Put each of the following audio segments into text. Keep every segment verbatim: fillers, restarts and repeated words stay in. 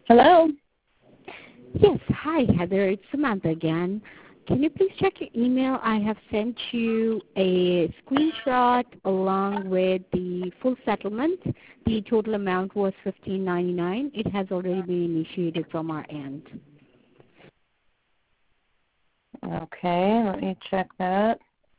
Hello? Yes, hi Heather, it's Samantha again. Can you please check your email? I have sent you a screenshot along with the full settlement. The total amount was fifteen ninety-nine. It has already been initiated from our end. Okay, let me check that.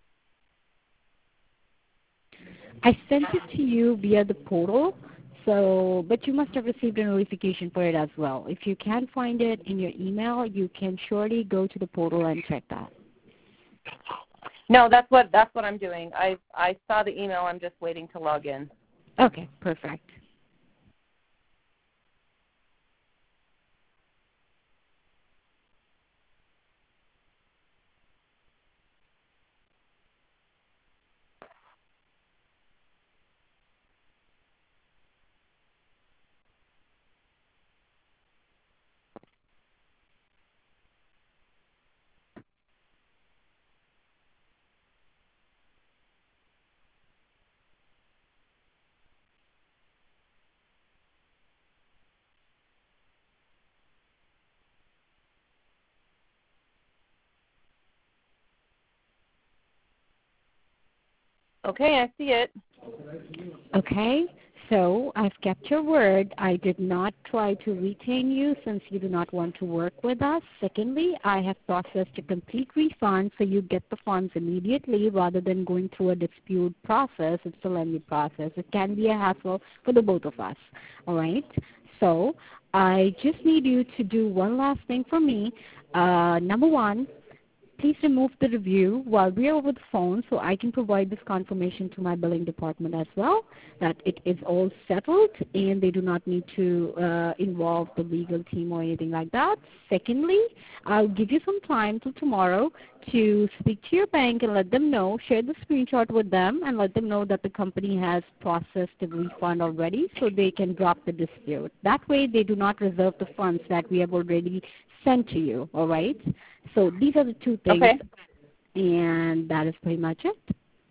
I sent it to you via the portal, so but you must have received a notification for it as well. If you can't find it in your email, you can surely go to the portal and check that. No, that's what that's what I'm doing. I I saw the email. I'm just waiting to log in. Okay, perfect. Okay, I see it. Okay, so I've kept your word. I did not try to retain you since you do not want to work with us. Secondly, I have processed a complete refund so you get the funds immediately rather than going through a dispute process. It's a lengthy process. It can be a hassle for the both of us. All right? So I just need you to do one last thing for me. Uh, number one, please remove the review while we are over the phone so I can provide this confirmation to my billing department as well that it is all settled and they do not need to uh, involve the legal team or anything like that. Secondly, I'll give you some time till tomorrow to speak to your bank and let them know, share the screenshot with them and let them know that the company has processed the refund already so they can drop the dispute. That way they do not reserve the funds that we have already sent to you, all right? So these are the two things, Okay. and that is pretty much it.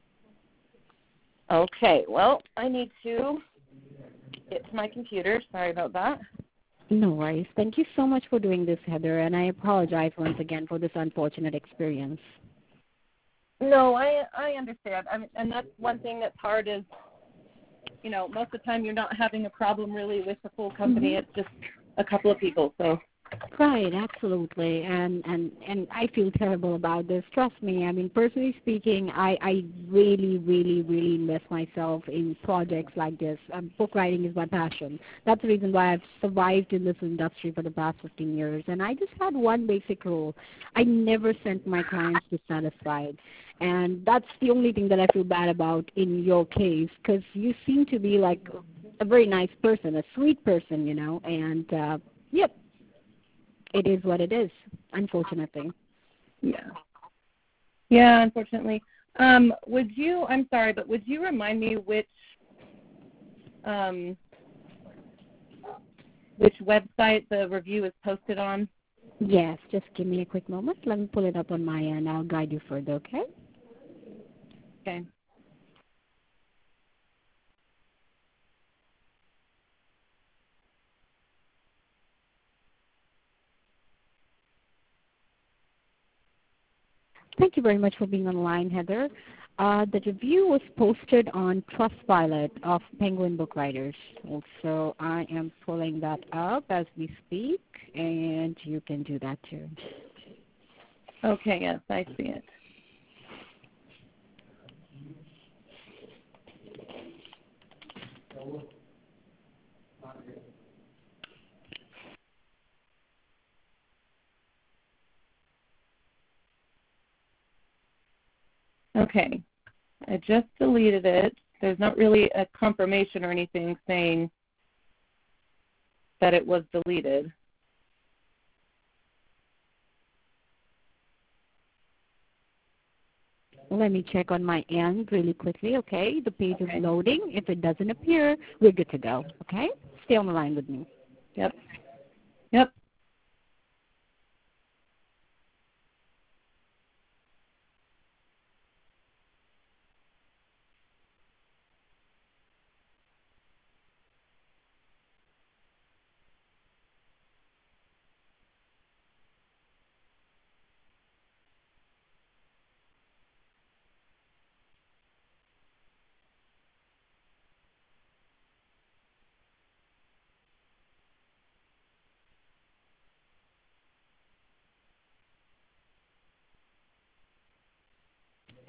Okay. Well, I need to get to my computer. Sorry about that. No worries. Thank you so much for doing this, Heather, and I apologize once again for this unfortunate experience. No, I I understand. I mean, and that's one thing that's hard is, you know, most of the time you're not having a problem really with the full company. Mm-hmm. It's just a couple of people. So. Right, absolutely, and and and I feel terrible about this. Trust me. I mean, personally speaking, I I really, really, really invest myself in projects like this. Um, book writing is my passion. That's the reason why I've survived in this industry for the past fifteen years. And I just had one basic rule: I never sent my clients dissatisfied. And that's the only thing that I feel bad about in your case, because you seem to be like a very nice person, a sweet person, you know. And uh, yep. It is what it is, unfortunately. Yeah. Yeah, unfortunately. Um, would you? I'm sorry, but would you remind me which um, which website the review is posted on? Yes, just give me a quick moment. Let me pull it up on my end. I'll guide you further, okay? Okay. Thank you very much for being online, Heather. Uh, the review was posted on Trustpilot of Penguin Book Writers. Also, I am pulling that up as we speak, and you can do that too. Okay, yes, I see it. Okay. I just deleted it. There's not really a confirmation or anything saying that it was deleted. Let me check on my end really quickly, okay? The page Okay. is loading. If it doesn't appear, we're good to go, okay? Stay on the line with me. Yep. Yep.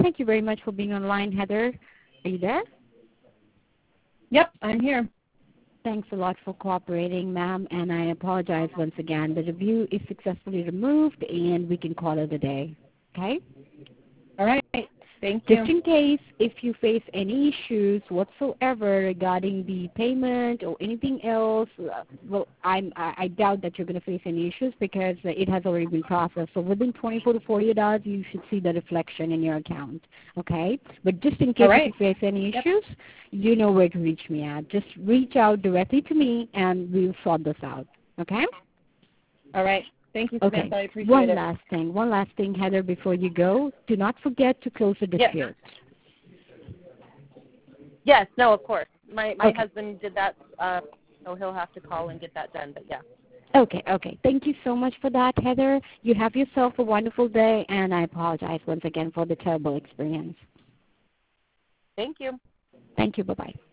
Thank you very much for being online, Heather. Are you there? Yep, I'm here. Thanks a lot for cooperating, ma'am, and I apologize once again. The review is successfully removed, and we can call it a day. Okay? All right. Thank you. Just in case, if you face any issues whatsoever regarding the payment or anything else, uh, well, I'm, I, I doubt that you're going to face any issues because uh, it has already been processed. So within twenty-four to forty-eight hours, you should see the reflection in your account. Okay? But just in case right. if you face any Yep. issues, you know where to reach me at. Just reach out directly to me, and we'll sort this out. Okay? All right. Thank you, Okay. Samantha. I appreciate One it. last thing. One last thing, Heather, before you go. Do not forget to close the Yes. dispute. Yes. No, of course. My my Okay. husband did that, uh, so he'll have to call and get that done. But yeah. Okay, okay. Thank you so much for that, Heather. You have yourself a wonderful day, and I apologize once again for the terrible experience. Thank you. Thank you. Bye-bye.